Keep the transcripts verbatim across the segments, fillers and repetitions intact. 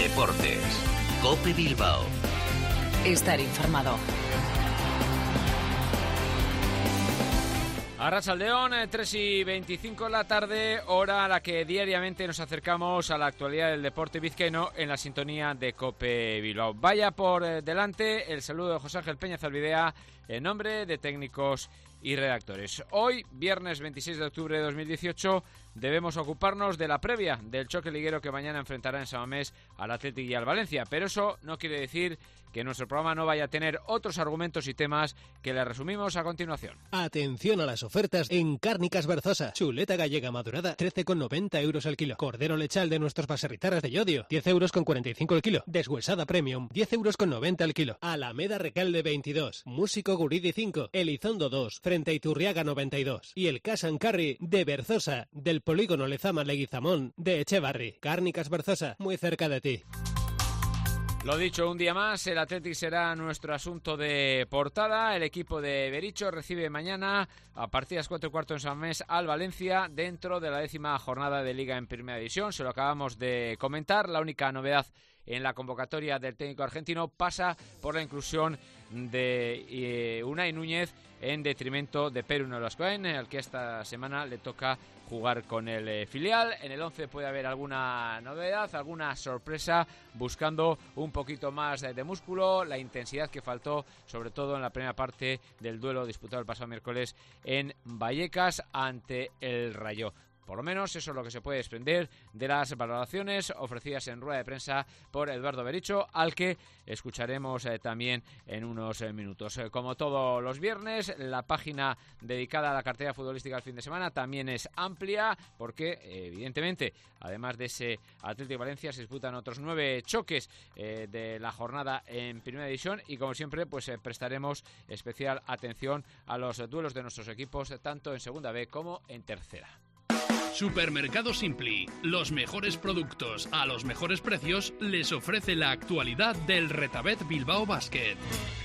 Deportes. COPE Bilbao. Estar informado. Arratsaldeon, tres y veinticinco de la tarde, hora a la que diariamente nos acercamos a la actualidad del deporte vizcaíno en la sintonía de COPE Bilbao. Vaya por delante el saludo de José Ángel Peña Zalbidea en nombre de técnicos y redactores. Hoy, viernes veintiséis de octubre de dos mil dieciocho, debemos ocuparnos de la previa del choque liguero que mañana enfrentará en San Mamés al Athletic y al Valencia, pero eso no quiere decir que nuestro programa no vaya a tener otros argumentos y temas que le resumimos a continuación. Atención a las ofertas en Cárnicas Berzosa. Chuleta gallega madurada, trece con noventa euros el kilo. Cordero lechal de nuestros paserritaras de Llodio, diez euros con cuarenta y cinco el kilo. Deshuesada premium, diez euros con noventa el kilo. Alameda Recalde veintidós. Músico Guridi cinco. Elizondo dos. Frente a Iturriaga noventa y dos. Y el Cash and Carry de Berzosa, del polígono Lezama Leguizamón de Echevarri. Cárnicas Berzosa, muy cerca de ti. Lo dicho, un día más, el Athletic será nuestro asunto de portada. El equipo de Bericho recibe mañana a partir de las cuatro y cuarto en San Mamés al Valencia dentro de la décima jornada de Liga en Primera División. Se lo acabamos de comentar. La única novedad en la convocatoria del técnico argentino pasa por la inclusión de eh, Unai Núñez en detrimento de Peru Nolascoen, al que esta semana le toca jugar con el eh, filial. En el once puede haber alguna novedad, alguna sorpresa, buscando un poquito más de, de músculo, la intensidad que faltó, sobre todo en la primera parte del duelo disputado el pasado miércoles en Vallecas ante el Rayo. Por lo menos eso es lo que se puede desprender de las valoraciones ofrecidas en rueda de prensa por Eduardo Bericho, al que escucharemos eh, también en unos eh, minutos. Eh, como todos los viernes, la página dedicada a la cartera futbolística del fin de semana también es amplia, porque eh, evidentemente, además de ese Atlético Valencia, se disputan otros nueve choques eh, de la jornada en Primera División y, como siempre, pues eh, prestaremos especial atención a los duelos de nuestros equipos, tanto en Segunda B como en Tercera. Supermercado Simpli, los mejores productos a los mejores precios, les ofrece la actualidad del Retabet Bilbao Basket.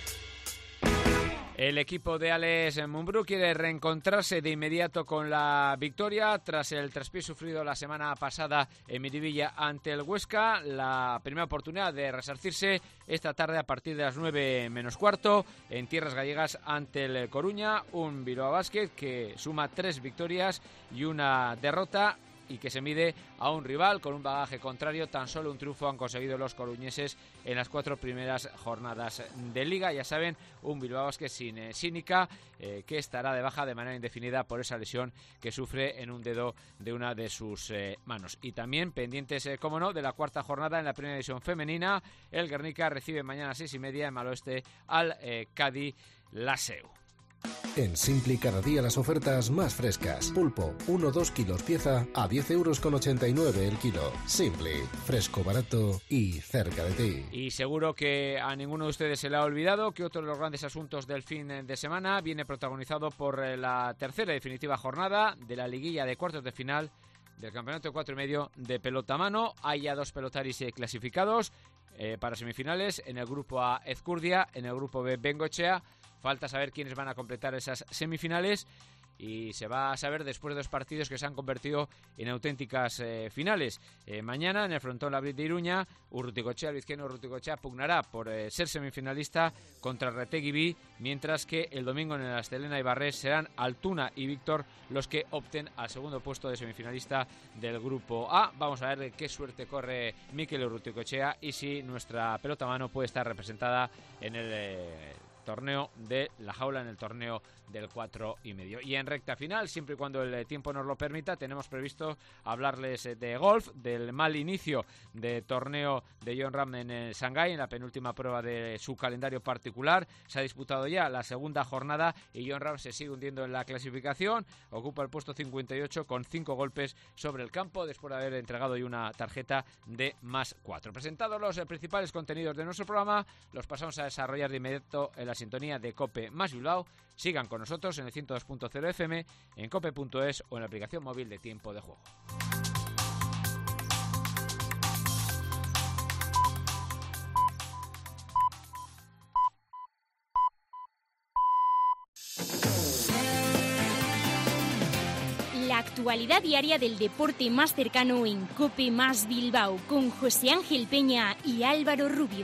El equipo de Alex Mumbrú quiere reencontrarse de inmediato con la victoria tras el traspiés sufrido la semana pasada en Miribilla ante el Huesca. La primera oportunidad de resarcirse esta tarde a partir de las nueve menos cuarto en tierras gallegas ante el Coruña. Un Bilbao Basket que suma tres victorias y una derrota y que se mide a un rival con un bagaje contrario. Tan solo un triunfo han conseguido los coruñeses en las cuatro primeras jornadas de Liga. Ya saben, un Bilbao Basket sin eh, Sínica, eh, que estará de baja de manera indefinida por esa lesión que sufre en un dedo de una de sus eh, manos. Y también pendientes, eh, como no, de la cuarta jornada en la Primera División femenina. El Guernica recibe mañana a seis y media en Maloeste al eh, Cádiz Laseu. En Simpli cada día las ofertas más frescas. Pulpo, uno o dos kilos pieza a diez euros con ochenta y nueve el kilo. Simpli, fresco, barato y cerca de ti. Y seguro que a ninguno de ustedes se le ha olvidado que otro de los grandes asuntos del fin de semana viene protagonizado por la tercera y definitiva jornada de la liguilla de cuartos de final del campeonato de cuatro y medio de pelota a mano. Hay ya dos pelotaris clasificados eh, para semifinales. En el grupo A, Ezcurdia, en el grupo B, Bengoechea. Falta saber quiénes van a completar esas semifinales y se va a saber después de dos partidos que se han convertido en auténticas eh, finales. Eh, mañana en el frontón Labrit de Iruña, Urruticoechea, el vizcaíno Urruticoechea pugnará por eh, ser semifinalista contra Retegui B, mientras que el domingo en el Astelena y Barrés serán Altuna y Víctor los que opten al segundo puesto de semifinalista del grupo A. Vamos a ver qué suerte corre Mikel Urruticoechea y si nuestra pelota a mano puede estar representada en el eh, torneo de la jaula, en el torneo del cuatro y medio. Y en recta final, siempre y cuando el tiempo nos lo permita, tenemos previsto hablarles de golf, del mal inicio de torneo de Jon Rahm en Shanghái, en la penúltima prueba de su calendario particular. Se ha disputado ya la segunda jornada y Jon Rahm se sigue hundiendo en la clasificación. Ocupa el puesto cincuenta y ocho con cinco golpes sobre el campo después de haber entregado ya una tarjeta de más cuatro. Presentados los principales contenidos de nuestro programa, los pasamos a desarrollar de inmediato en la sintonía de COPE más Bilbao. Sigan con nosotros en el ciento dos punto cero F M, en cope punto es o en la aplicación móvil de Tiempo de Juego. La actualidad diaria del deporte más cercano en COPE más Bilbao, con José Ángel Peña y Álvaro Rubio.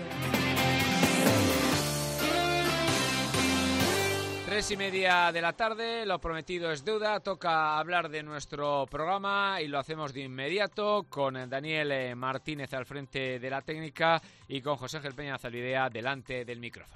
Tres y media de la tarde, lo prometido es deuda, toca hablar de nuestro programa y lo hacemos de inmediato con Daniel Martínez al frente de la técnica y con José Ángel Peña Zalvidea delante del micrófono.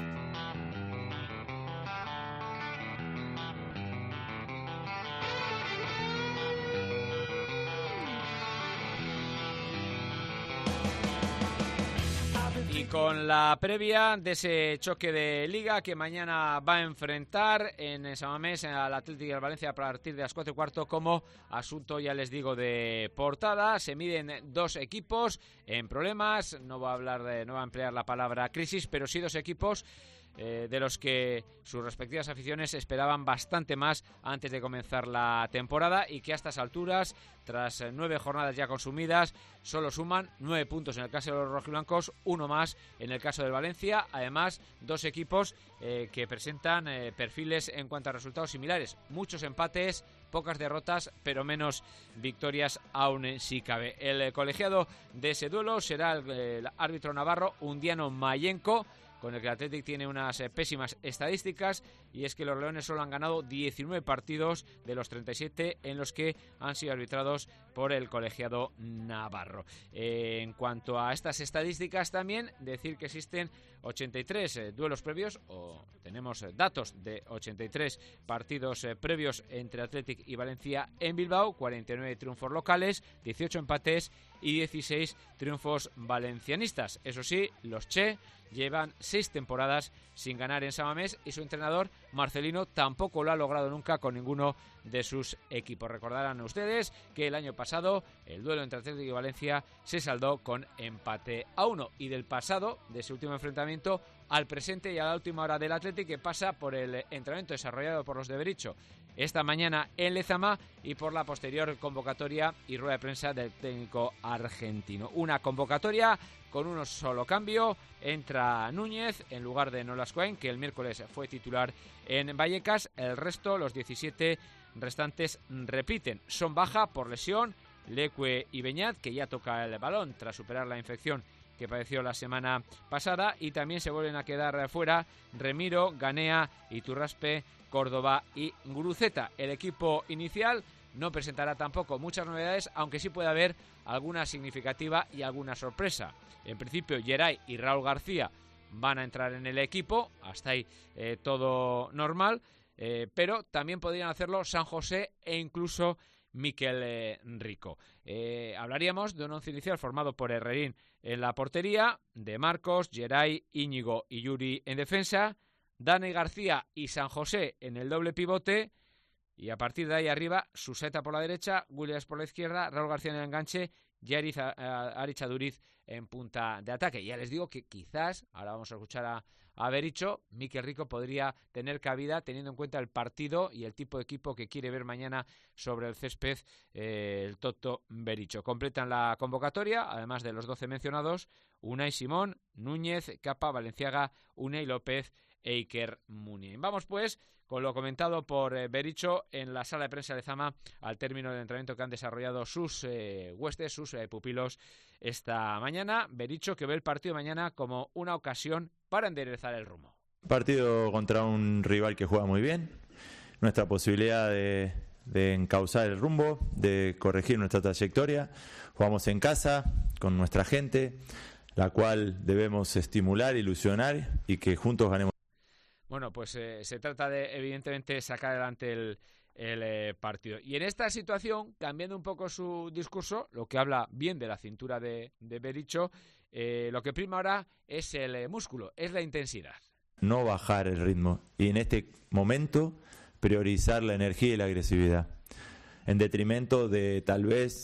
Y con la previa de ese choque de Liga que mañana va a enfrentar en San Mamés al Atlético de Valencia a partir de las cuatro y cuarto como asunto, ya les digo, de portada. Se miden dos equipos en problemas, no voy a hablar de, no voy a emplear la palabra crisis, pero sí dos equipos Eh, de los que sus respectivas aficiones esperaban bastante más antes de comenzar la temporada y que a estas alturas, tras eh, nueve jornadas ya consumidas, solo suman nueve puntos en el caso de los rojiblancos, uno más en el caso del Valencia. Además, dos equipos eh, que presentan eh, perfiles en cuanto a resultados similares, muchos empates, pocas derrotas, pero menos victorias aún si cabe. El eh, colegiado de ese duelo será el, el árbitro navarro Undiano Mayenko, con el que el Athletic tiene unas eh, pésimas estadísticas, y es que los leones solo han ganado diecinueve partidos de los treinta y siete en los que han sido arbitrados por el colegiado navarro. Eh, en cuanto a estas estadísticas también, decir que existen ochenta y tres eh, duelos previos, o tenemos eh, datos de ochenta y tres partidos eh, previos entre Athletic y Valencia en Bilbao, cuarenta y nueve triunfos locales, dieciocho empates y dieciséis triunfos valencianistas. Eso sí, los Che llevan seis temporadas sin ganar en San Mamés y su entrenador Marcelino tampoco lo ha logrado nunca con ninguno de sus equipos. Recordarán ustedes que el año pasado el duelo entre Atlético y Valencia se saldó con empate a uno, y del pasado, de ese último enfrentamiento, al presente y a la última hora del Atlético, que pasa por el entrenamiento desarrollado por los de Bericho esta mañana en Lezama y por la posterior convocatoria y rueda de prensa del técnico argentino. Una convocatoria con un solo cambio: entra Núñez en lugar de Nolascoain, que el miércoles fue titular en Vallecas. El resto, los diecisiete restantes, repiten. Son baja por lesión Leque y Beñat, que ya toca el balón tras superar la infección que padeció la semana pasada, y también se vuelven a quedar fuera Remiro, Ganea, Iturraspe, Córdoba y Guruceta. El equipo inicial no presentará tampoco muchas novedades, aunque sí puede haber alguna significativa y alguna sorpresa. En principio, Geray y Raúl García van a entrar en el equipo, hasta ahí eh, todo normal, eh, pero también podrían hacerlo San José e incluso Miquel eh, Rico. Eh, hablaríamos de un once inicial formado por Herrerín en la portería, de Marcos, Geray, Íñigo y Yuri en defensa, Dani García y San José en el doble pivote, y a partir de ahí arriba, Suseta por la derecha, Williams por la izquierda, Raúl García en el enganche y Ariz, Ariz Aduriz en punta de ataque. Ya les digo que quizás, ahora vamos a escuchar a, a Bericho, Miquel Rico podría tener cabida teniendo en cuenta el partido y el tipo de equipo que quiere ver mañana sobre el césped eh, el Toto Bericho. Completan la convocatoria, además de los doce mencionados, Unai Simón, Núñez, Capa, Valenciaga, Unai López e Iker Muniain. Vamos pues con lo comentado por eh, Bericho en la sala de prensa de Zama al término del entrenamiento que han desarrollado sus eh, huestes, sus eh, pupilos esta mañana. Bericho, que ve el partido mañana como una ocasión para enderezar el rumbo. Partido contra un rival que juega muy bien, nuestra posibilidad de, de encauzar el rumbo, de corregir nuestra trayectoria. Jugamos en casa, con nuestra gente, la cual debemos estimular, ilusionar y que juntos ganemos. Bueno, pues eh, se trata de, evidentemente, sacar adelante el, el eh, partido. Y en esta situación, cambiando un poco su discurso, lo que habla bien de la cintura de, de Bericho, eh, lo que prima ahora es el eh, músculo, es la intensidad. No bajar el ritmo y en este momento priorizar la energía y la agresividad, en detrimento de tal vez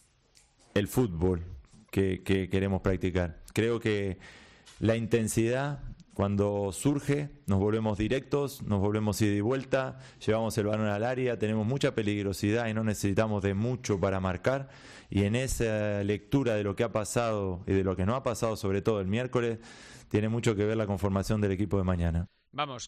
el fútbol que, que queremos practicar. Creo que la intensidad Cuando surge, nos volvemos directos, nos volvemos ida y vuelta, llevamos el balón al área, tenemos mucha peligrosidad y no necesitamos de mucho para marcar. Y en esa lectura de lo que ha pasado y de lo que no ha pasado, sobre todo el miércoles, tiene mucho que ver la conformación del equipo de mañana. Vamos,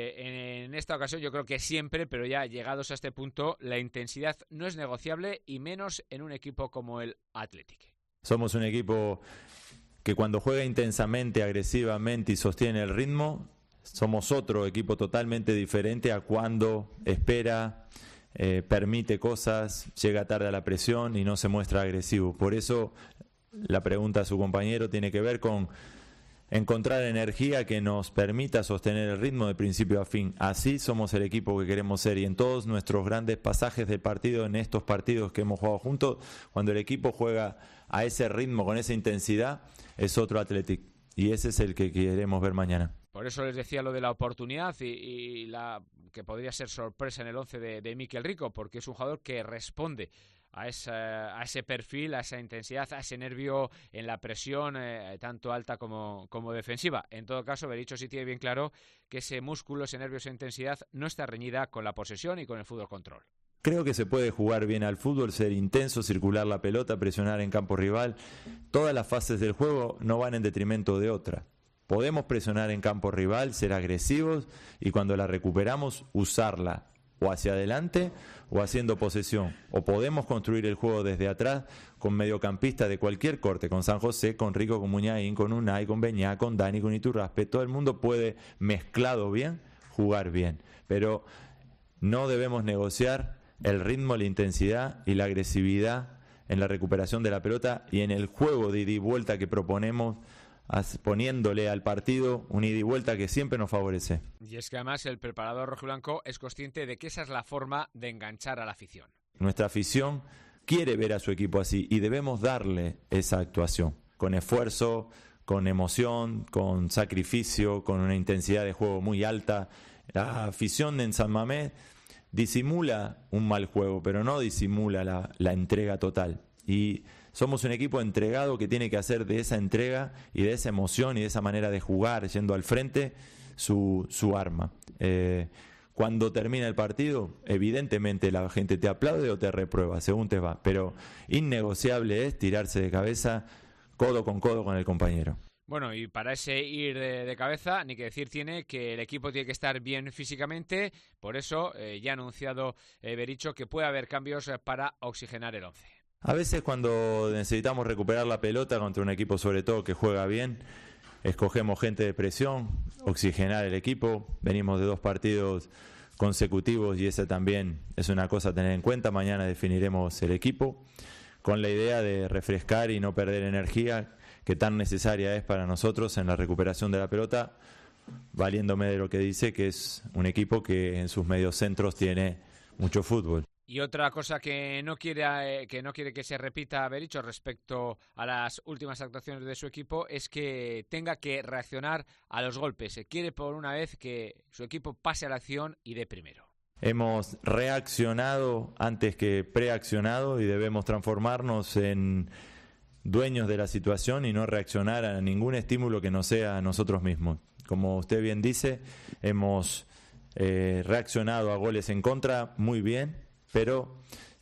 que en esta ocasión yo creo que siempre, pero ya llegados a este punto, la intensidad no es negociable y menos en un equipo como el Athletic. Somos un equipo que cuando juega intensamente, agresivamente y sostiene el ritmo, somos otro equipo totalmente diferente a cuando espera, eh, permite cosas, llega tarde a la presión y no se muestra agresivo. Por eso la pregunta a su compañero tiene que ver con encontrar energía que nos permita sostener el ritmo de principio a fin. Así somos el equipo que queremos ser, y en todos nuestros grandes pasajes del partido, en estos partidos que hemos jugado juntos, cuando el equipo juega a ese ritmo, con esa intensidad, es otro Athletic, y ese es el que queremos ver mañana. Por eso les decía lo de la oportunidad y, y la que podría ser sorpresa en el once de, de Mikel Rico, porque es un jugador que responde a, esa, a ese perfil, a esa intensidad, a ese nervio en la presión, eh, tanto alta como, como defensiva. En todo caso, Berizzo sí tiene bien claro que ese músculo, ese nervio, esa intensidad no está reñida con la posesión y con el fútbol control. Creo que se puede jugar bien al fútbol, ser intenso, circular la pelota, presionar en campo rival. Todas las fases del juego no van en detrimento de otra. Podemos presionar en campo rival, ser agresivos y cuando la recuperamos usarla o hacia adelante o haciendo posesión. O podemos construir el juego desde atrás con mediocampistas de cualquier corte, con San José, con Rico, con Muñain, con Unai, con Beñá, con Dani, con Iturraspe. Todo el mundo puede, mezclado bien, jugar bien. Pero no debemos negociar el ritmo, la intensidad y la agresividad en la recuperación de la pelota y en el juego de ida y vuelta que proponemos, poniéndole al partido un ida y vuelta que siempre nos favorece. Y es que además el preparador rojiblanco es consciente de que esa es la forma de enganchar a la afición. Nuestra afición quiere ver a su equipo así y debemos darle esa actuación, con esfuerzo, con emoción, con sacrificio, con una intensidad de juego muy alta. La afición en San Mamés disimula un mal juego, pero no disimula la, la entrega total. Y somos un equipo entregado que tiene que hacer de esa entrega y de esa emoción y de esa manera de jugar, yendo al frente, su, su arma. Eh, cuando termina el partido, evidentemente la gente te aplaude o te reprueba, según te va. Pero innegociable es tirarse de cabeza, codo con codo con el compañero. Bueno, y para ese ir de, de cabeza, ni que decir tiene que el equipo tiene que estar bien físicamente. Por eso eh, ya ha anunciado eh, Berizzo que puede haber cambios eh, para oxigenar el once. A veces cuando necesitamos recuperar la pelota contra un equipo sobre todo que juega bien, escogemos gente de presión, oxigenar el equipo. Venimos de dos partidos consecutivos y esa también es una cosa a tener en cuenta. Mañana definiremos el equipo con la idea de refrescar y no perder energía que tan necesaria es para nosotros en la recuperación de la pelota, valiéndome de lo que dice que es un equipo que en sus mediocentros tiene mucho fútbol. Y otra cosa que no quiere que no quiere que se repita Berizzo respecto a las últimas actuaciones de su equipo es que tenga que reaccionar a los golpes. Quiere por una vez que su equipo pase a la acción y dé primero. Hemos reaccionado antes que preaccionado y debemos transformarnos en dueños de la situación y no reaccionar a ningún estímulo que no sea a nosotros mismos. Como usted bien dice, hemos eh, reaccionado a goles en contra muy bien, pero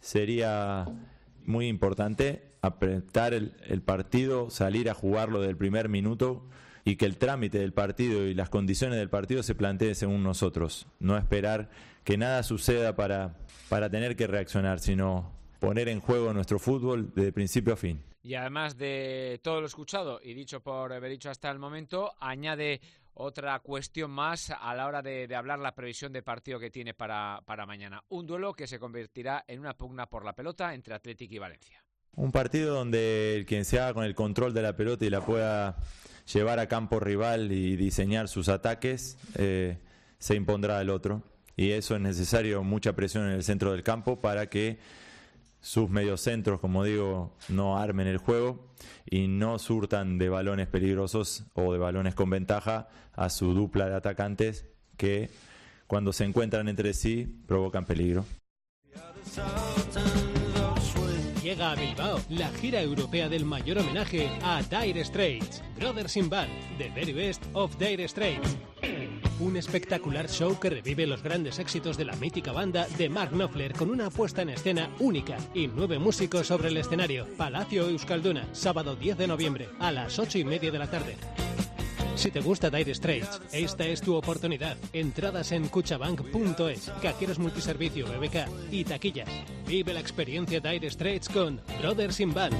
sería muy importante apretar el, el partido, salir a jugarlo del primer minuto y que el trámite del partido y las condiciones del partido se planteen según nosotros. No esperar que nada suceda para, para tener que reaccionar, sino poner en juego nuestro fútbol de principio a fin. Y además de todo lo escuchado y dicho por Berizzo hasta el momento, añade otra cuestión más a la hora de, de hablar la previsión de partido que tiene para, para mañana. Un duelo que se convertirá en una pugna por la pelota entre Athletic y Valencia. Un partido donde el quien se haga con el control de la pelota y la pueda llevar a campo rival y diseñar sus ataques, eh, se impondrá al otro. Y eso es necesario, mucha presión en el centro del campo para que sus mediocentros, como digo, no armen el juego y no surtan de balones peligrosos o de balones con ventaja a su dupla de atacantes que cuando se encuentran entre sí provocan peligro. Y Llega a Bilbao la gira europea del mayor homenaje a Dire Straits, Brothers in Band, The Very Best of Dire Straits. Un espectacular show que revive los grandes éxitos de la mítica banda de Mark Knopfler con una puesta en escena única y nueve músicos sobre el escenario. Palacio Euskalduna, sábado diez de noviembre, a las ocho y media de la tarde. Si te gusta Dire Straits, esta es tu oportunidad. Entradas en cuchabank punto es, cajeros multiservicio B B K y taquillas. Vive la experiencia Dire Straits con Brothers in Band.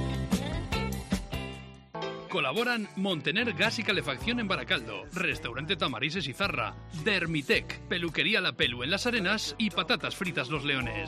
Colaboran Montener Gas y Calefacción en Baracaldo, Restaurante Tamarises y Zarra, Dermitec, Peluquería La Pelu en Las Arenas y Patatas Fritas Los Leones.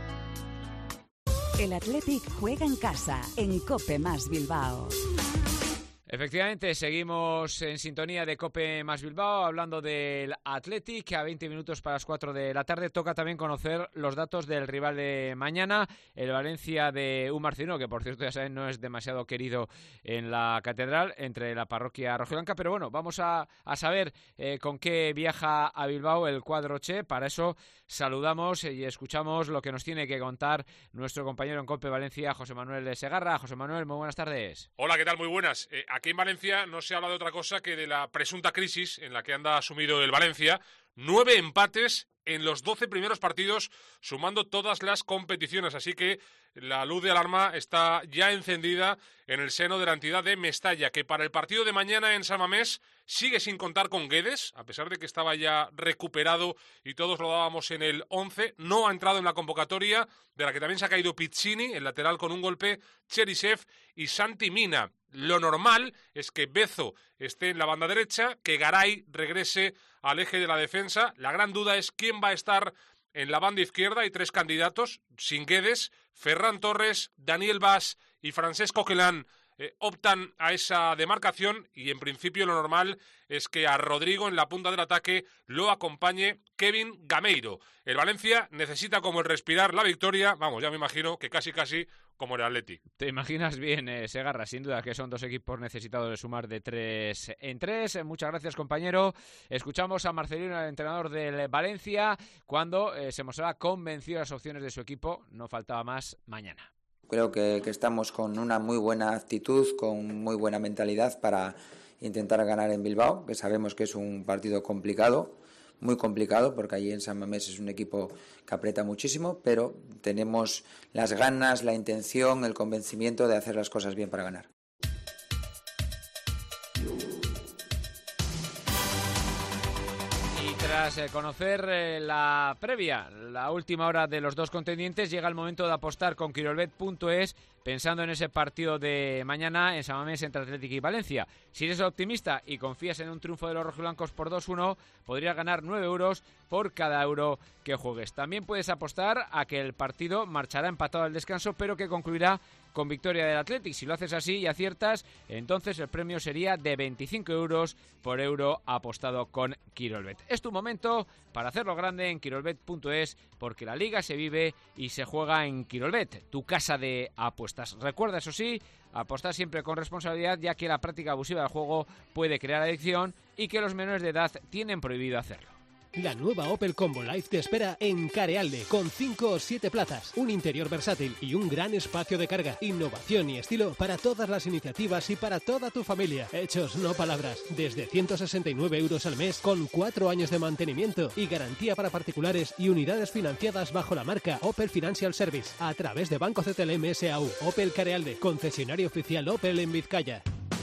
El Athletic juega en casa, en Cope Más Bilbao. Efectivamente, seguimos en sintonía de Cope Más Bilbao, hablando del Athletic, a veinte minutos para las cuatro de la tarde. Toca también conocer los datos del rival de mañana, el Valencia de Un Marcinó, que por cierto ya saben no es demasiado querido en la catedral, entre la parroquia rojiblanca, pero bueno, vamos a, a saber eh, con qué viaja a Bilbao el cuadro Che. Para eso saludamos y escuchamos lo que nos tiene que contar nuestro compañero en Cope Valencia, José Manuel Segarra. José Manuel, muy buenas tardes. Hola, ¿qué tal? Muy buenas. Eh, Aquí en Valencia no se habla de otra cosa que de la presunta crisis en la que anda sumido el Valencia. Nueve empates en los doce primeros partidos, sumando todas las competiciones. Así que la luz de alarma está ya encendida en el seno de la entidad de Mestalla, que para el partido de mañana en San Mamés sigue sin contar con Guedes, a pesar de que estaba ya recuperado y todos lo dábamos en el once. No ha entrado en la convocatoria, de la que también se ha caído Pizzini, el lateral con un golpe, Cherisev y Santi Mina. Lo normal es que Bezo esté en la banda derecha, que Garay regrese al eje de la defensa. La gran duda es quién va a estar en la banda izquierda. Hay tres candidatos, sin Guedes, Ferran Torres, Daniel Bas y Francesc Coquelin eh, optan a esa demarcación, y en principio lo normal es que a Rodrigo en la punta del ataque lo acompañe Kevin Gameiro. El Valencia necesita como el respirar la victoria, vamos, ya me imagino que casi casi como el Athletic. Te imaginas bien, eh, Segarra, sin duda que son dos equipos necesitados de sumar de tres en tres. Eh, muchas gracias, compañero. Escuchamos a Marcelino, el entrenador del Valencia, cuando eh, se mostraba convencido de las opciones de su equipo. No faltaba más mañana. Creo que, que estamos con una muy buena actitud, con muy buena mentalidad para intentar ganar en Bilbao, que sabemos que es un partido complicado, muy complicado, porque allí en San Mamés es un equipo que aprieta muchísimo, pero tenemos las ganas, la intención, el convencimiento de hacer las cosas bien para ganar. Tras eh, conocer eh, la previa, la última hora de los dos contendientes, llega el momento de apostar con Quirolbet punto es, pensando en ese partido de mañana en San Mamés entre Athletic y Valencia. Si eres optimista y confías en un triunfo de los rojiblancos por dos uno, podrías ganar nueve euros por cada euro que juegues. También puedes apostar a que el partido marchará empatado al descanso, pero que concluirá con victoria del Athletic. Si lo haces así y aciertas, entonces el premio sería de veinticinco euros por euro apostado con Quirolbet. Es tu momento para hacerlo grande en Quirolbet punto es, porque la liga se vive y se juega en Quirolbet, tu casa de apuestas. Recuerda, eso sí, apostar siempre con responsabilidad, ya que la práctica abusiva del juego puede crear adicción y que los menores de edad tienen prohibido hacerlo. La nueva Opel Combo Life te espera en Carealde, con cinco o siete plazas, un interior versátil y un gran espacio de carga. Innovación y estilo para todas las iniciativas y para toda tu familia. Hechos, no palabras. Desde ciento sesenta y nueve euros al mes, con cuatro años de mantenimiento y garantía para particulares y unidades financiadas bajo la marca Opel Financial Service, a través de Banco C T L M S A U. Opel Carealde, concesionario oficial Opel en Vizcaya.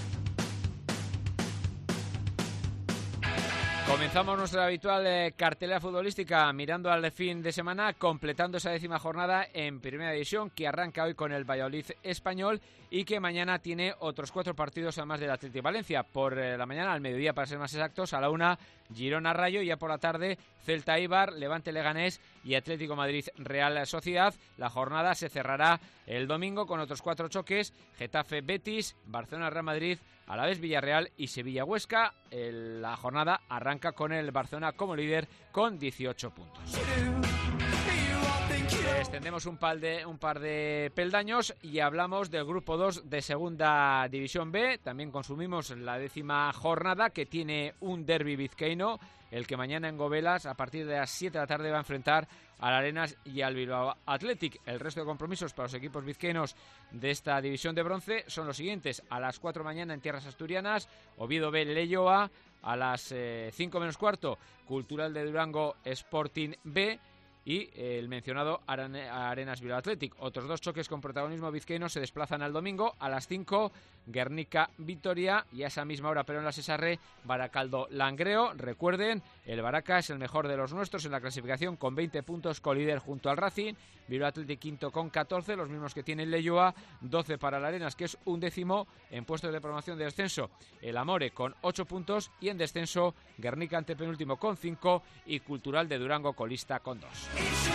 Comenzamos nuestra habitual eh, cartelera futbolística mirando al fin de semana, completando esa décima jornada en Primera División, que arranca hoy con el Valladolid Español y que mañana tiene otros cuatro partidos además del Athletic Valencia. Por eh, la mañana, al mediodía para ser más exactos, a la una Girona Rayo, y ya por la tarde Celta Eibar, Levante Leganés y Atlético Madrid Real Sociedad. La jornada se cerrará el domingo con otros cuatro choques: Getafe Betis, Barcelona Real Madrid, Alavés Villarreal y Sevilla Huesca. El, la jornada arranca con el Barcelona como líder con dieciocho puntos. Este Descendemos un par de, un par de peldaños y hablamos del grupo dos de Segunda División B. También consumimos la décima jornada, que tiene un derbi vizcaíno, el que mañana en Gobelas a partir de las siete de la tarde va a enfrentar al Arenas y al Bilbao Athletic. El resto de compromisos para los equipos vizcaínos de esta división de bronce son los siguientes: a las cuatro de la mañana en tierras asturianas, Oviedo B, Leioa; a las eh, cinco menos cuarto, Cultural de Durango, Sporting B; y el mencionado Arenas Bilbao Athletic. Otros dos choques con protagonismo vizcaíno se desplazan al domingo a las cinco, Guernica Vitoria, y a esa misma hora, pero en la Sesarre, Baracaldo Langreo. Recuerden, el Baraca es el mejor de los nuestros en la clasificación con veinte puntos, colíder junto al Racing. Bilbao Athletic quinto con catorce, los mismos que tiene el Leioa, doce para el Arenas, que es un décimo en puestos de promoción de descenso. El Amore con ocho puntos, y en descenso Guernica antepenúltimo con cinco y Cultural de Durango colista con dos.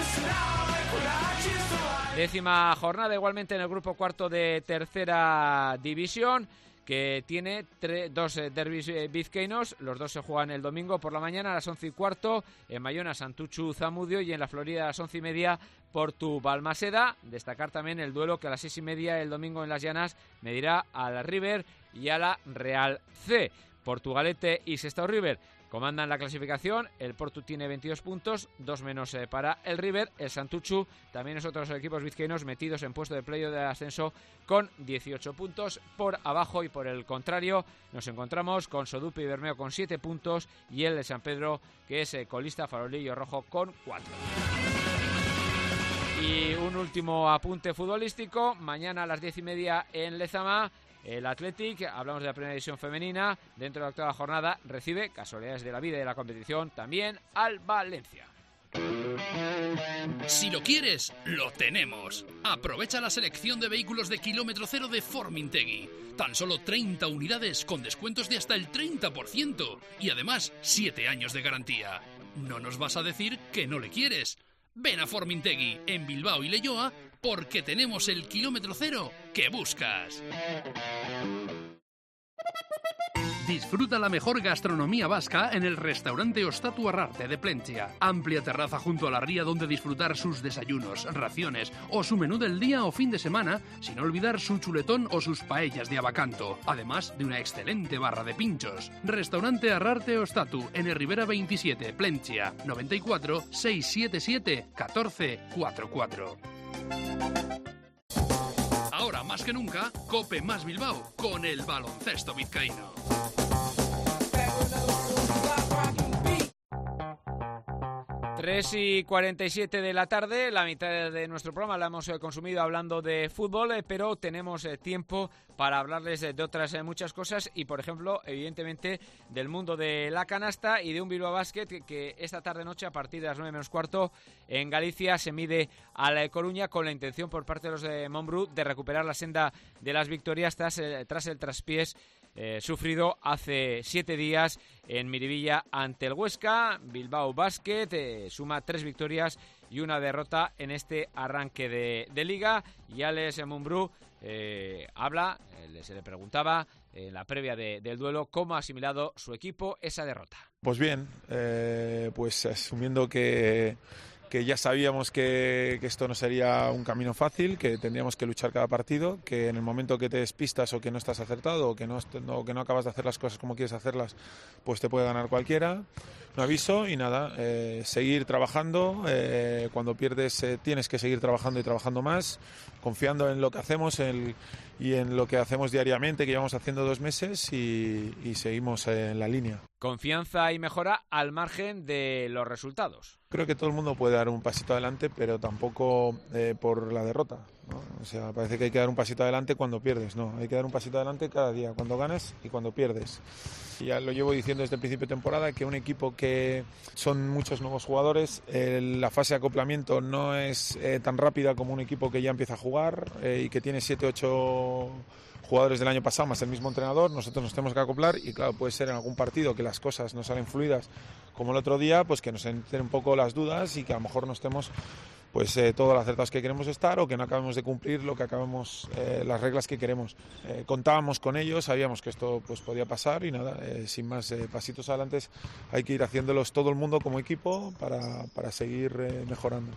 Décima jornada igualmente en el grupo cuarto de tercera división, que tiene tres, dos eh, derbis eh, vizcaínos. Los dos se juegan el domingo por la mañana a las once y cuarto en Bayona, Santuchu Zamudio, y en la Florida a las once y media Portu Balmaseda. Destacar también el duelo que a las seis y media el domingo en Las Llanas medirá a la River y a la Real C. Portugalete y Sestao River comandan la clasificación. El Portu tiene veintidós puntos, dos menos eh, para el River. El Santuchu también es otro de los equipos vizcaínos metidos en puesto de playoff de ascenso con dieciocho puntos. Por abajo y por el contrario nos encontramos con Sodupe y Bermeo con siete puntos y el de San Pedro, que es eh, colista, Farolillo Rojo con cuatro. Y un último apunte futbolístico: mañana a las diez y media en Lezama, el Athletic, hablamos de la primera división femenina, dentro de la octava jornada, recibe, casualidades de la vida y de la competición, también al Valencia. Si lo quieres, lo tenemos. Aprovecha la selección de vehículos de kilómetro cero de Formintegui. Tan solo treinta unidades con descuentos de hasta el treinta por ciento. Y además, siete años de garantía. No nos vas a decir que no le quieres. Ven a Formintegui, en Bilbao y Leioa, porque tenemos el kilómetro cero que buscas. Disfruta la mejor gastronomía vasca en el restaurante Ostatu Arrarte de Plentzia. Amplia terraza junto a la ría donde disfrutar sus desayunos, raciones o su menú del día o fin de semana, sin olvidar su chuletón o sus paellas de abacanto, además de una excelente barra de pinchos. Restaurante Arrarte Ostatu en el Rivera veintisiete, Plentzia, noventa y cuatro, seiscientos setenta y siete, catorce cuarenta y cuatro. Ahora más que nunca, Cope más Bilbao con el baloncesto vizcaíno. tres y cuarenta y siete de la tarde, la mitad de nuestro programa la hemos eh, consumido hablando de fútbol, eh, pero tenemos eh, tiempo para hablarles de, de otras eh, muchas cosas y, por ejemplo, evidentemente, del mundo de la canasta y de un Bilbao Basket que, que esta tarde-noche, a partir de las nueve menos cuarto, en Galicia se mide a la Coruña con la intención por parte de los de Montbrú de recuperar la senda de las victorias tras, eh, tras el traspiés Eh, sufrido hace siete días en Miribilla ante el Huesca. Bilbao Basket eh, suma tres victorias y una derrota en este arranque de, de liga. Y Alex Mumbrú eh, habla, eh, se le preguntaba en la previa de, del duelo cómo ha asimilado su equipo esa derrota. Pues bien, eh, pues asumiendo que que ya sabíamos que, que esto no sería un camino fácil, que tendríamos que luchar cada partido, que en el momento que te despistas o que no estás acertado o que no, no, que no acabas de hacer las cosas como quieres hacerlas, pues te puede ganar cualquiera. Un aviso y nada, eh, seguir trabajando, eh, cuando pierdes eh, tienes que seguir trabajando y trabajando más, confiando en lo que hacemos en, y en lo que hacemos diariamente, que llevamos haciendo dos meses y, y seguimos en la línea. Confianza y mejora al margen de los resultados. Creo que todo el mundo puede dar un pasito adelante, pero tampoco eh, por la derrota, ¿no? O sea, parece que hay que dar un pasito adelante cuando pierdes, no, hay que dar un pasito adelante cada día, cuando ganas y cuando pierdes. Y ya lo llevo diciendo desde el principio de temporada, que un equipo que son muchos nuevos jugadores, eh, la fase de acoplamiento no es eh, tan rápida como un equipo que ya empieza a jugar eh, y que tiene siete ocho jugadores del año pasado más el mismo entrenador. Nosotros nos tenemos que acoplar y claro, puede ser en algún partido que las cosas no salen fluidas como el otro día, pues que nos entren un poco las dudas y que a lo mejor no estemos pues eh, todos los acertados que queremos estar o que no acabemos de cumplir lo que acabamos eh, las reglas que queremos. Eh, contábamos con ellos, sabíamos que esto pues podía pasar y nada, eh, sin más eh, pasitos adelante hay que ir haciéndolos todo el mundo como equipo para, para seguir eh, mejorando.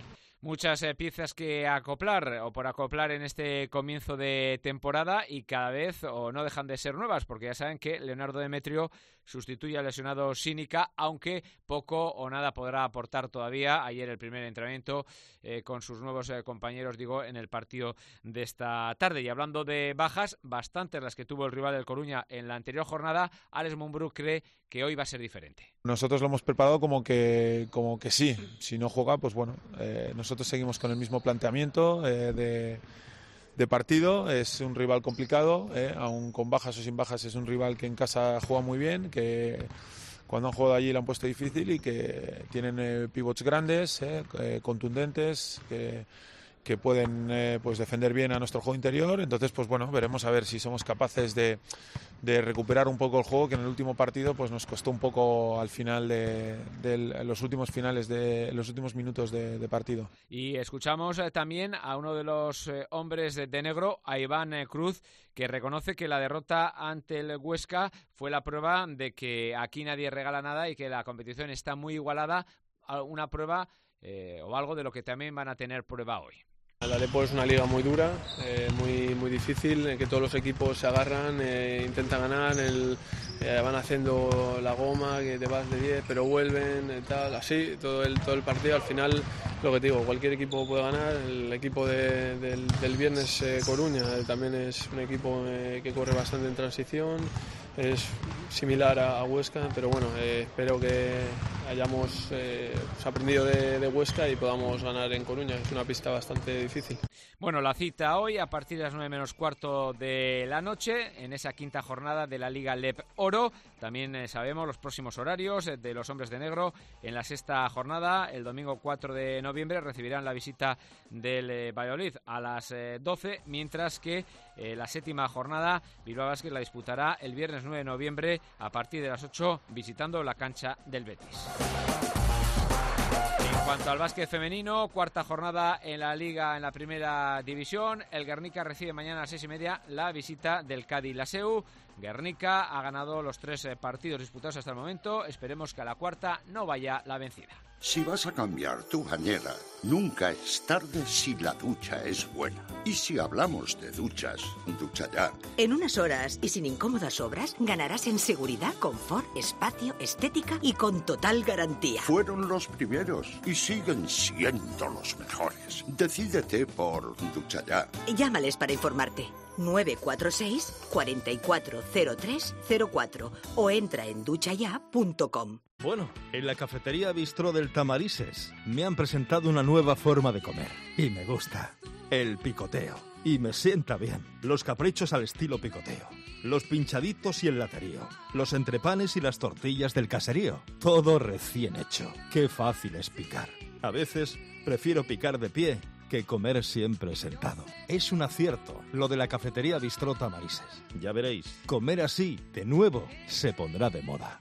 Muchas eh, piezas que acoplar o por acoplar en este comienzo de temporada y cada vez o no dejan de ser nuevas, porque ya saben que Leonardo Demetrio sustituye al lesionado Sínica, aunque poco o nada podrá aportar todavía. Ayer el primer entrenamiento eh, con sus nuevos eh, compañeros, digo, en el partido de esta tarde. Y hablando de bajas, bastantes las que tuvo el rival del Coruña en la anterior jornada, Alex Mumbrú cree que hoy va a ser diferente. Nosotros lo hemos preparado como que, como que sí, si no juega, pues bueno, eh, nosotros seguimos con el mismo planteamiento eh, de, de partido. Es un rival complicado, eh, aun con bajas o sin bajas es un rival que en casa juega muy bien, que cuando han jugado allí lo han puesto difícil y que tienen eh, pivots grandes, eh, eh, contundentes, que que pueden eh, pues defender bien a nuestro juego interior. Entonces, pues bueno, veremos a ver si somos capaces de, de recuperar un poco el juego, que en el último partido pues nos costó un poco al final de, de los últimos finales de los últimos minutos de, de partido. Y escuchamos eh, también a uno de los eh, hombres de, de negro, a Iván eh, Cruz, que reconoce que la derrota ante el Huesca fue la prueba de que aquí nadie regala nada y que la competición está muy igualada, una prueba eh, o algo de lo que también van a tener prueba hoy. La Alepo es una liga muy dura, eh, muy muy difícil, en que todos los equipos se agarran, eh, intentan ganar, el, eh, van haciendo la goma, que te vas de diez, pero vuelven, eh, tal, así, todo el, todo el partido. Al final, lo que te digo, cualquier equipo puede ganar. El equipo de, del, del viernes, eh, Coruña, eh, también es un equipo eh, que corre bastante en transición, es similar a, a Huesca, pero bueno, eh, espero que hayamos eh, pues aprendido de, de Huesca y podamos ganar en Coruña. Es una pista bastante difícil. Bueno, la cita hoy a partir de las nueve menos cuarto de la noche en esa quinta jornada de la Liga L E P Oro. También eh, sabemos los próximos horarios eh, de los hombres de negro. En la sexta jornada, el domingo cuatro de noviembre, recibirán la visita del eh, Valladolid a las eh, doce, mientras que eh, la séptima jornada Bilbao Basket la disputará el viernes nueve de noviembre a partir de las ocho, visitando la cancha del Betis. En cuanto al básquet femenino, cuarta jornada en la Liga en la primera división. El Guernica recibe mañana a las seis y media la visita del Cádiz Laseu. Guernica ha ganado los tres partidos disputados hasta el momento. Esperemos que a la cuarta no vaya la vencida. Si vas a cambiar tu bañera, nunca es tarde si la ducha es buena. Y si hablamos de duchas, Ducha Ya. En unas horas y sin incómodas obras, ganarás en seguridad, confort, espacio, estética y con total garantía. Fueron los primeros y siguen siendo los mejores. Decídete por Ducha Ya. Llámales para informarte. nueve cuatro seis, cuatro cuatro cero tres cero cuatro o entra en ducha ya punto com. Bueno, en la cafetería Bistró del Tamarises me han presentado una nueva forma de comer y me gusta. El picoteo. Y me sienta bien. Los caprichos al estilo picoteo. Los pinchaditos y el laterío. Los entrepanes y las tortillas del caserío. Todo recién hecho. Qué fácil es picar. A veces prefiero picar de pie que comer siempre sentado. Es un acierto lo de la cafetería Bistró Tamarises. Ya veréis, comer así, de nuevo, se pondrá de moda.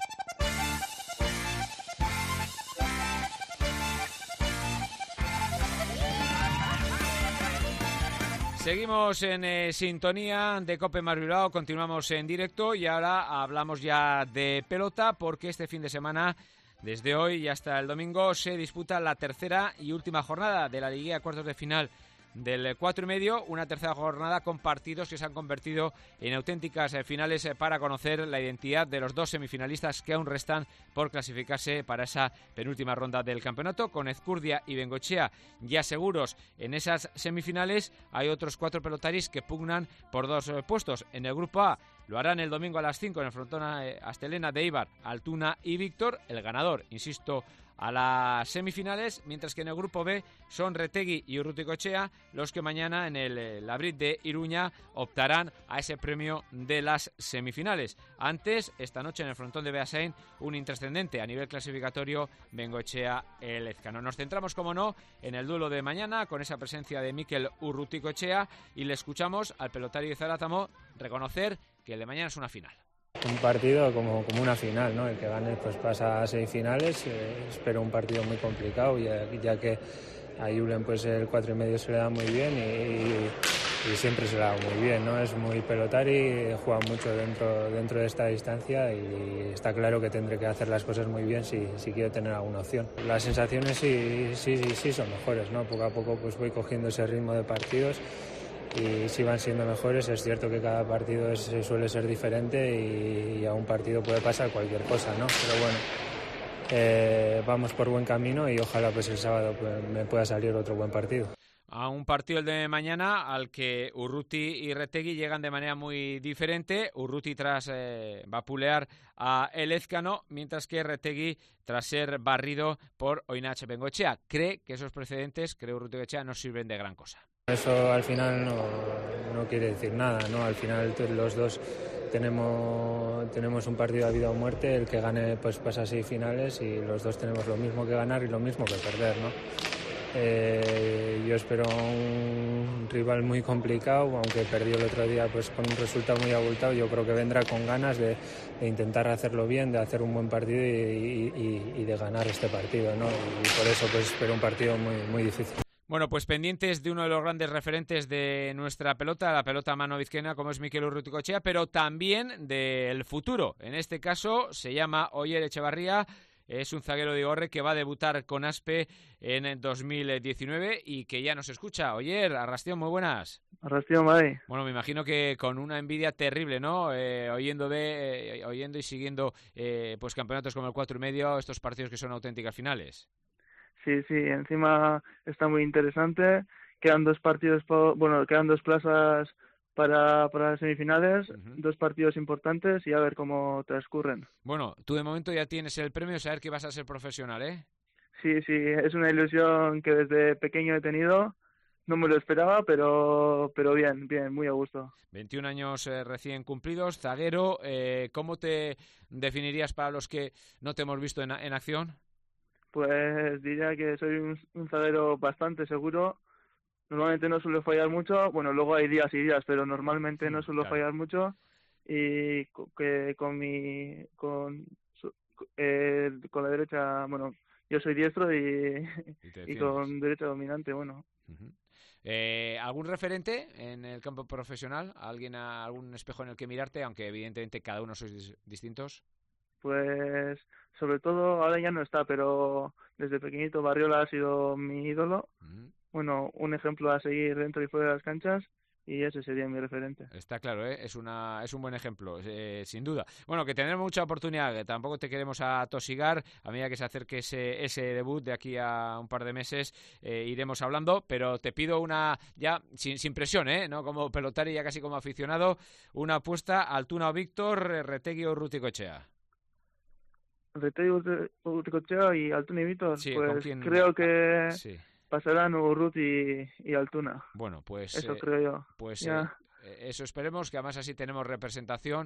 Seguimos en eh, sintonía de Cope Más Bilbao, continuamos en directo y ahora hablamos ya de pelota porque este fin de semana, desde hoy y hasta el domingo, se disputa la tercera y última jornada de la Liguilla de Cuartos de Final del cuatro y medio, una tercera jornada con partidos que se han convertido en auténticas finales para conocer la identidad de los dos semifinalistas que aún restan por clasificarse para esa penúltima ronda del campeonato. Con Ezcurdia y Bengoechea ya seguros en esas semifinales, hay otros cuatro pelotaris que pugnan por dos puestos. En el grupo A lo harán el domingo a las cinco en el frontón Astelena de Eibar, Altuna y Víctor. El ganador, insisto, a las semifinales, mientras que en el grupo B son Retegui y Urruticoechea los que mañana en el Labrit de Iruña optarán a ese premio de las semifinales. Antes, esta noche en el frontón de Beasain, un intrascendente a nivel clasificatorio, Bengoechea el Ezcano. Nos centramos, como no, en el duelo de mañana con esa presencia de Mikel Urruticoechea y le escuchamos al pelotario de Zarátamo reconocer que el de mañana es una final. Un partido como, como una final, ¿no? El que gane pues pasa a semifinales. Eh, espero un partido muy complicado, ya, ya que a Julen pues el cuatro y medio se le da muy bien y, y siempre se la hago muy bien, ¿no? Es muy pelotari, juega mucho dentro, dentro de esta distancia y está claro que tendré que hacer las cosas muy bien si, si quiero tener alguna opción. Las sensaciones sí, sí, sí, sí son mejores, ¿no? Poco a poco pues voy cogiendo ese ritmo de partidos y si van siendo mejores. Es cierto que cada partido es, suele ser diferente y, y a un partido puede pasar cualquier cosa, ¿no? Pero bueno, eh, vamos por buen camino y ojalá pues el sábado pues, me pueda salir otro buen partido. A un partido el de mañana al que Urruti y Retegui llegan de manera muy diferente. Urruti tras eh, vapulear a Elezcano, mientras que Retegui tras ser barrido por Oinache Bengoechea. Cree que esos precedentes, cree Urruti Bengoechea, no sirven de gran cosa. Eso al final no, no quiere decir nada, ¿no? Al final los dos tenemos, tenemos un partido a vida o muerte. El que gane pues pasa a semifinales y los dos tenemos lo mismo que ganar y lo mismo que perder, ¿no? Eh, yo espero un rival muy complicado, aunque perdió el otro día pues con un resultado muy abultado. Yo creo que vendrá con ganas de, de intentar hacerlo bien, de hacer un buen partido y, y, y de ganar este partido, ¿no? Y por eso pues espero un partido muy, muy difícil. Bueno, pues pendientes de uno de los grandes referentes de nuestra pelota, la pelota mano vizcaína, como es Mikel Urruticoechea, pero también del futuro. En este caso se llama Oyer Echevarría. Es un zaguero de Igorre que va a debutar con Aspe en dos mil diecinueve y que ya nos escucha. Oyer, Arrastión, muy buenas. Arrastión, May. Bueno, me imagino que con una envidia terrible, ¿no? Eh, oyendo, de, eh, oyendo y siguiendo eh, pues campeonatos como el cuatro y medio, estos partidos que son auténticas finales. Sí, sí, encima está muy interesante. Quedan dos partidos, bueno, quedan dos plazas para, para las semifinales, uh-huh. Dos partidos importantes y a ver cómo transcurren. Bueno, tú de momento ya tienes el premio, saber que vas a ser profesional, ¿eh? Sí, sí, es una ilusión que desde pequeño he tenido. No me lo esperaba, pero pero bien, bien, muy a gusto. veintiún años eh, recién cumplidos, zaguero. Eh, ¿Cómo te definirías para los que no te hemos visto en, en acción? Pues diría que soy un, un zaguero bastante seguro. Normalmente no suelo fallar mucho. Bueno, luego hay días y días, pero normalmente no suelo claro. fallar mucho. Y que con mi con eh, con la derecha, bueno, yo soy diestro y, y, y con derecha dominante, bueno. Uh-huh. Eh, ¿Algún referente en el campo profesional? ¿Alguien, algún espejo en el que mirarte? Aunque evidentemente cada uno sois distintos. Pues sobre todo ahora ya no está, pero desde pequeñito Barriola ha sido mi ídolo. Uh-huh. Bueno, un ejemplo a seguir dentro y fuera de las canchas. Y ese sería mi referente. Está claro, ¿eh? es una es un buen ejemplo, eh, sin duda. Bueno, que tendremos mucha oportunidad, que tampoco te queremos atosigar. A medida que se acerque ese, ese debut de aquí a un par de meses, eh, iremos hablando, pero te pido una, ya sin, sin presión, ¿eh? No como pelotari, ya casi como aficionado, una apuesta: Altuna o Víctor, Retegui o Urruticoechea. Retegui, Urruticoechea y Altuna y Víctor, sí, pues ¿con quién? Creo que... Sí. Pasarán Urruti y, y Altuna. Bueno, pues eso eh, creo yo. Pues eh, eso esperemos, que además así tenemos representación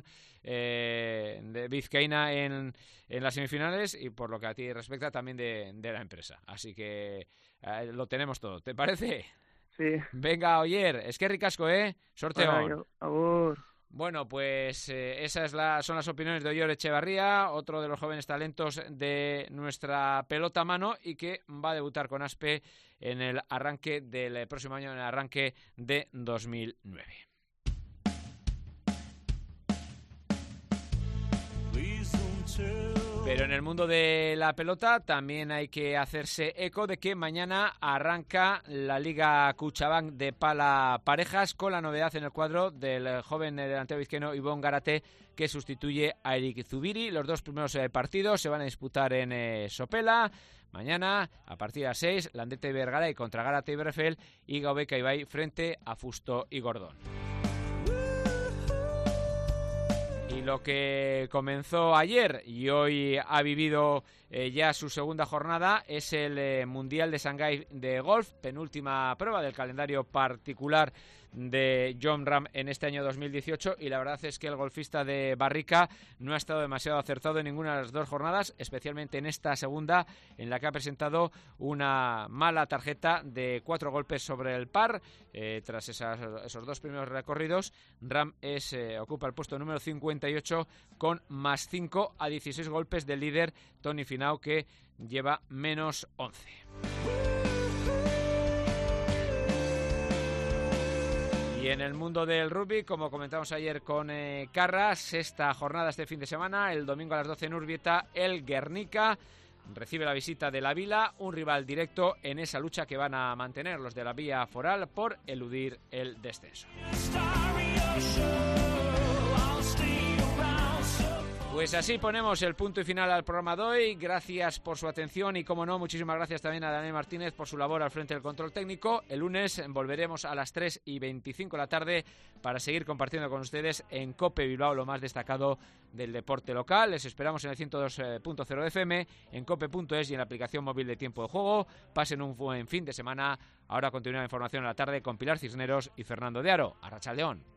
eh, de vizcaína en, en las semifinales y por lo que a ti respecta también de, de la empresa. Así que eh, lo tenemos todo. ¿Te parece? Sí. Venga, Oyer, es que ricasco, ¿eh? Sorteo. Agur. Bueno, pues eh, esas la, son las opiniones de Oyer Echevarría, otro de los jóvenes talentos de nuestra pelota mano y que va a debutar con Aspe en el arranque del próximo año, en el arranque de dos mil nueve. Pero en el mundo de la pelota también hay que hacerse eco de que mañana arranca la Liga Cuchabank de Pala Parejas, con la novedad en el cuadro del joven delantero vizcaíno Ibon Garate, que sustituye a Eric Zubiri. Los dos primeros eh, partidos se van a disputar en eh, Sopela. Mañana, a partir de las seis, Landete y Vergaray contra Garate y Berefel y Gaubeca Ibai frente a Fusto y Gordón. Y lo que comenzó ayer y hoy ha vivido eh, ya su segunda jornada es el eh, Mundial de Shanghái de golf, penúltima prueba del calendario particular de Jon Rahm en este año dos mil dieciocho, y la verdad es que el golfista de Barrica no ha estado demasiado acertado en ninguna de las dos jornadas, especialmente en esta segunda, en la que ha presentado una mala tarjeta de cuatro golpes sobre el par. Eh, tras esas, esos dos primeros recorridos, Rahm es, eh, ocupa el puesto número cincuenta y ocho con más cinco a dieciséis golpes del líder Tony Finau, que lleva menos once. Y Y en el mundo del rugby, como comentamos ayer con eh, Carras, sexta jornada este fin de semana, el domingo a las doce en Urbieta, el Guernica recibe la visita de la Vila, un rival directo en esa lucha que van a mantener los de la Vía Foral por eludir el descenso. Pues así ponemos el punto y final al programa de hoy. Gracias por su atención y, como no, muchísimas gracias también a Daniel Martínez por su labor al frente del control técnico. El lunes volveremos a las tres y veinticinco de la tarde para seguir compartiendo con ustedes en COPE Bilbao lo más destacado del deporte local. Les esperamos en el ciento dos punto cero F M, en cope punto es y en la aplicación móvil de Tiempo de Juego. Pasen un buen fin de semana. Ahora continúa la información en la tarde con Pilar Cisneros y Fernando de Aro. Arratsaldeon.